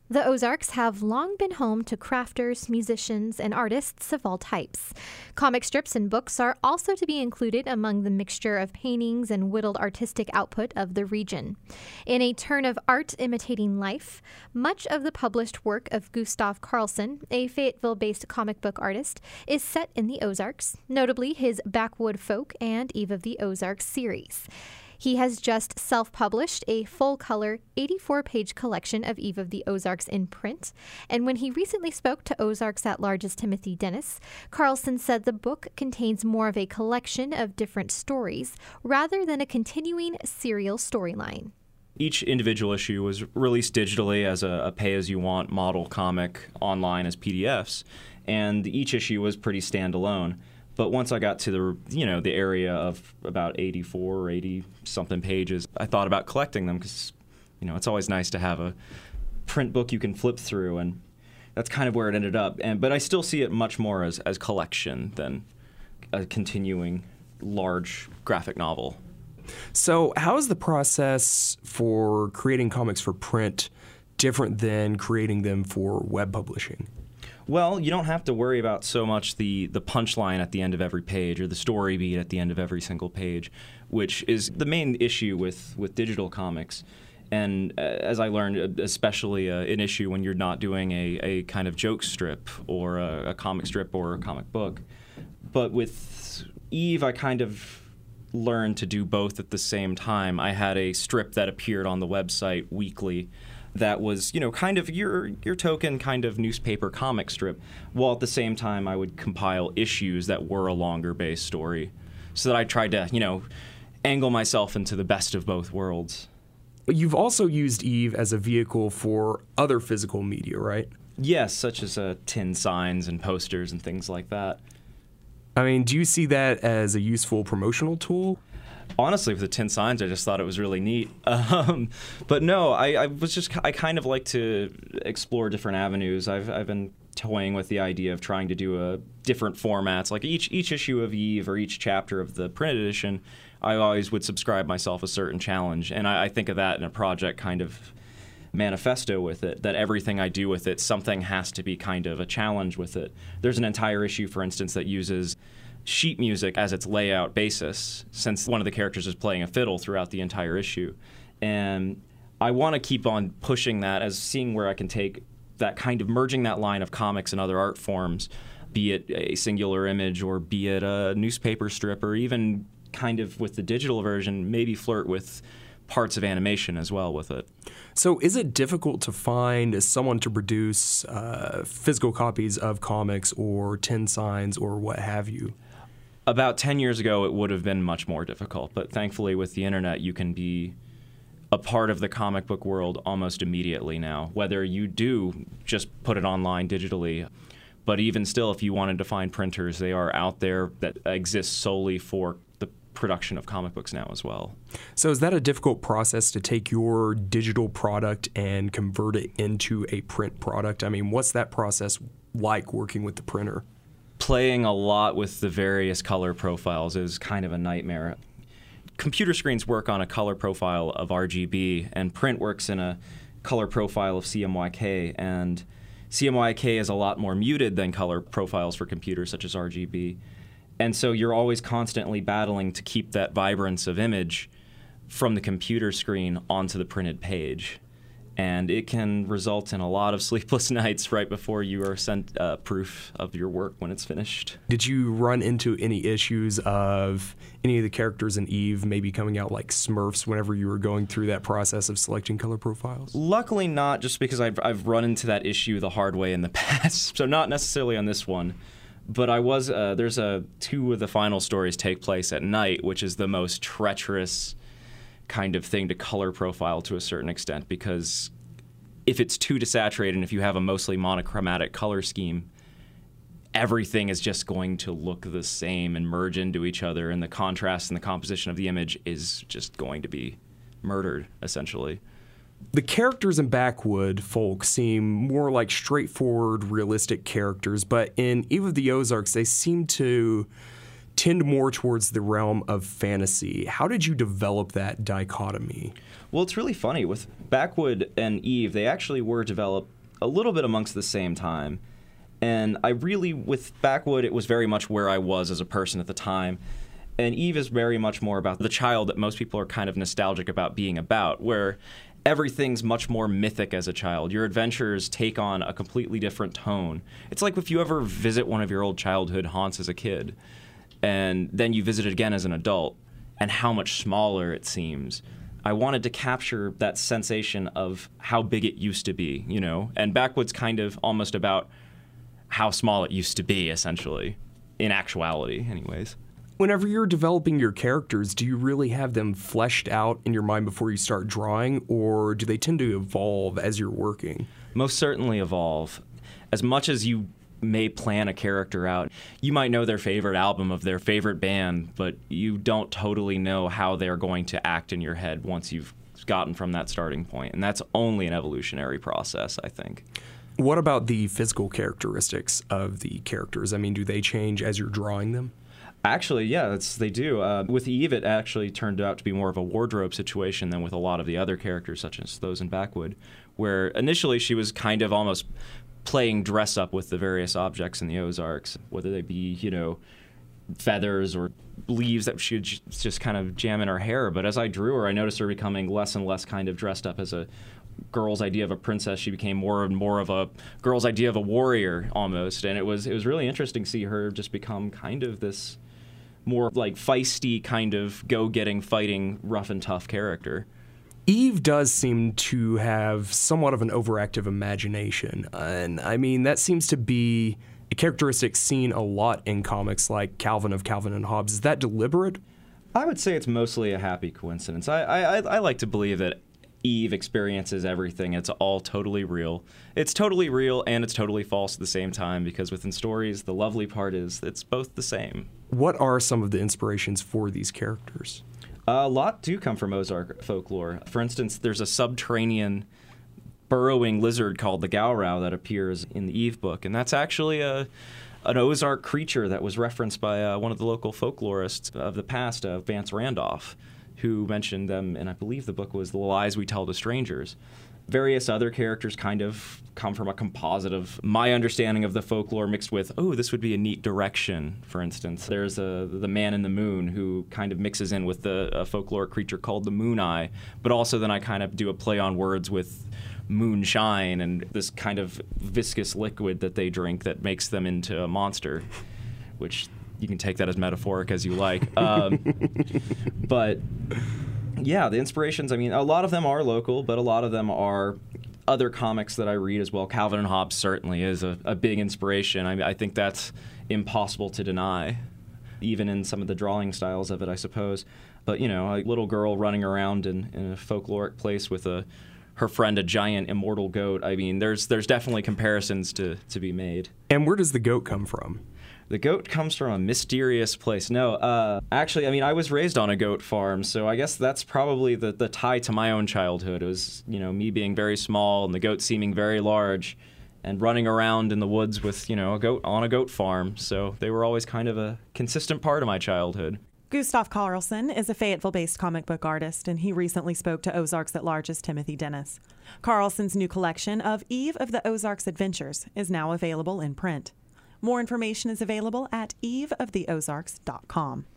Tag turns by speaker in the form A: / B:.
A: The Ozarks have long been home to crafters, musicians, and artists of all types. Comic strips and books are also to be included among the mixture of paintings and whittled artistic output of the region. In a turn of art imitating life, much of the published work of Gustav Carlson, a Fayetteville-based comic book artist, is set in the Ozarks, notably his Backwood Folk and Eve of the Ozarks series. He has just self-published a full-color, 84-page collection of Eve of the Ozarks in print, and when he recently spoke to Ozarks at Large's Timothy Dennis, Carlson said the book contains more of a collection of different stories rather than a continuing serial storyline.
B: Each individual issue was released digitally as a pay-as-you-want model comic online as PDFs, and each issue was pretty standalone. But once I got to the area of about 84 or 80-something pages, I thought about collecting them because, it's always nice to have a print book you can flip through, and that's kind of where it ended up. But I still see it much more as collection than a continuing large graphic novel.
C: So how is the process for creating comics for print different than creating them for web publishing?
B: Well, you don't have to worry about so much the punchline at the end of every page or the story beat at the end of every single page, which is the main issue with digital comics. And as I learned, especially an issue when you're not doing a kind of joke strip or a comic strip or a comic book. But with Eve, I kind of learned to do both at the same time. I had a strip that appeared on the website weekly that was, kind of your token kind of newspaper comic strip, while at the same time I would compile issues that were a longer base story, so that I tried to, angle myself into the best of both worlds.
C: You've also used Eve as a vehicle for other physical media, right?
B: Yes, such as tin signs and posters and things like that.
C: I mean, do you see that as a useful promotional tool?
B: Honestly, with the tin signs, I just thought it was really neat. But no, I kind of like to explore different avenues. I've been toying with the idea of trying to do different formats. Like each issue of Eve or each chapter of the printed edition, I always would subscribe myself a certain challenge. And I think of that in a project kind of manifesto with it, that everything I do with it, something has to be kind of a challenge with it. There's an entire issue, for instance, that uses sheet music as its layout basis, since one of the characters is playing a fiddle throughout the entire issue. And I want to keep on pushing that, as seeing where I can take that kind of merging that line of comics and other art forms, be it a singular image or be it a newspaper strip, or even kind of with the digital version, maybe flirt with parts of animation as well with it.
C: So is it difficult to find someone to produce physical copies of comics or tin signs or what have you?
B: About 10 years ago, it would have been much more difficult, but thankfully with the internet, you can be a part of the comic book world almost immediately now, whether you do just put it online digitally. But even still, if you wanted to find printers, they are out there that exist solely for the production of comic books now as well.
C: So is that a difficult process to take your digital product and convert it into a print product? I mean, what's that process like working with the printer?
B: Playing a lot with the various color profiles is kind of a nightmare. Computer screens work on a color profile of RGB, and print works in a color profile of CMYK, and CMYK is a lot more muted than color profiles for computers such as RGB. And so you're always constantly battling to keep that vibrance of image from the computer screen onto the printed page. And it can result in a lot of sleepless nights right before you are sent proof of your work when it's finished.
C: Did you run into any issues of any of the characters in Eve maybe coming out like Smurfs whenever you were going through that process of selecting color profiles?
B: Luckily not, just because I've run into that issue the hard way in the past. So not necessarily on this one. But I was there's two of the final stories take place at night, which is the most treacherous kind of thing to color profile to a certain extent, because if it's too desaturated and if you have a mostly monochromatic color scheme, everything is just going to look the same and merge into each other, and the contrast and the composition of the image is just going to be murdered, essentially.
C: The characters in Backwood Folk seem more like straightforward, realistic characters, but in Eve of the Ozarks, they seem to tend more towards the realm of fantasy. How did you develop that dichotomy?
B: Well, it's really funny. With Backwood and Eve, they actually were developed a little bit amongst the same time. And with Backwood, it was very much where I was as a person at the time. And Eve is very much more about the child that most people are kind of nostalgic about being about, where everything's much more mythic as a child. Your adventures take on a completely different tone. It's like if you ever visit one of your old childhood haunts as a kid, and then you visit it again as an adult, and how much smaller it seems. I wanted to capture that sensation of how big it used to be, you know? And Backwood's kind of almost about how small it used to be, essentially, in actuality, anyways.
C: Whenever you're developing your characters, do you really have them fleshed out in your mind before you start drawing, or do they tend to evolve as you're working?
B: Most certainly evolve. As much as you may plan a character out, you might know their favorite album of their favorite band, but you don't totally know how they're going to act in your head once you've gotten from that starting point. And that's only an evolutionary process, I think.
C: What about the physical characteristics of the characters? I mean, do they change as you're drawing them?
B: Actually, yeah, they do. With Eve, it actually turned out to be more of a wardrobe situation than with a lot of the other characters, such as those in Backwood, where initially she was kind of almost playing dress up with the various objects in the Ozarks, whether they be, feathers or leaves that she would just kind of jam in her hair. But as I drew her, I noticed her becoming less and less kind of dressed up as a girl's idea of a princess. She became more and more of a girl's idea of a warrior almost. And it was really interesting to see her just become kind of this more like feisty kind of go-getting, fighting, rough and tough character.
C: Eve does seem to have somewhat of an overactive imagination, and I mean, that seems to be a characteristic seen a lot in comics like Calvin of Calvin and Hobbes. Is that deliberate?
B: I would say it's mostly a happy coincidence. I like to believe that Eve experiences everything. It's all totally real. It's totally real and it's totally false at the same time, because within stories, the lovely part is it's both the same.
C: What are some of the inspirations for these characters?
B: A lot do come from Ozark folklore. For instance, there's a subterranean burrowing lizard called the Gowrow that appears in the Eve book, and that's actually an Ozark creature that was referenced by one of the local folklorists of the past, Vance Randolph, who mentioned them, and I believe the book was The Lies We Tell to Strangers. Various other characters kind of come from a composite of my understanding of the folklore mixed with, this would be a neat direction, for instance. There's the Man in the Moon, who kind of mixes in with a folklore creature called the Moon Eye, but also then I kind of do a play on words with moonshine and this kind of viscous liquid that they drink that makes them into a monster, which you can take that as metaphoric as you like. But yeah, the inspirations, I mean, a lot of them are local, but a lot of them are other comics that I read as well. Calvin and Hobbes certainly is a big inspiration. I think that's impossible to deny, even in some of the drawing styles of it, I suppose. But, a little girl running around in a folkloric place with her friend, a giant immortal goat. I mean, there's definitely comparisons to be made.
C: And where does the goat come from?
B: The goat comes from a mysterious place. No, actually, I mean, I was raised on a goat farm, so I guess that's probably the tie to my own childhood. It was, me being very small and the goat seeming very large and running around in the woods with, a goat on a goat farm. So they were always kind of a consistent part of my childhood.
D: Gustav Carlson is a Fayetteville-based comic book artist, and he recently spoke to Ozarks at Large's Timothy Dennis. Carlson's new collection of Eve of the Ozarks Adventures is now available in print. More information is available at eveoftheozarks.com.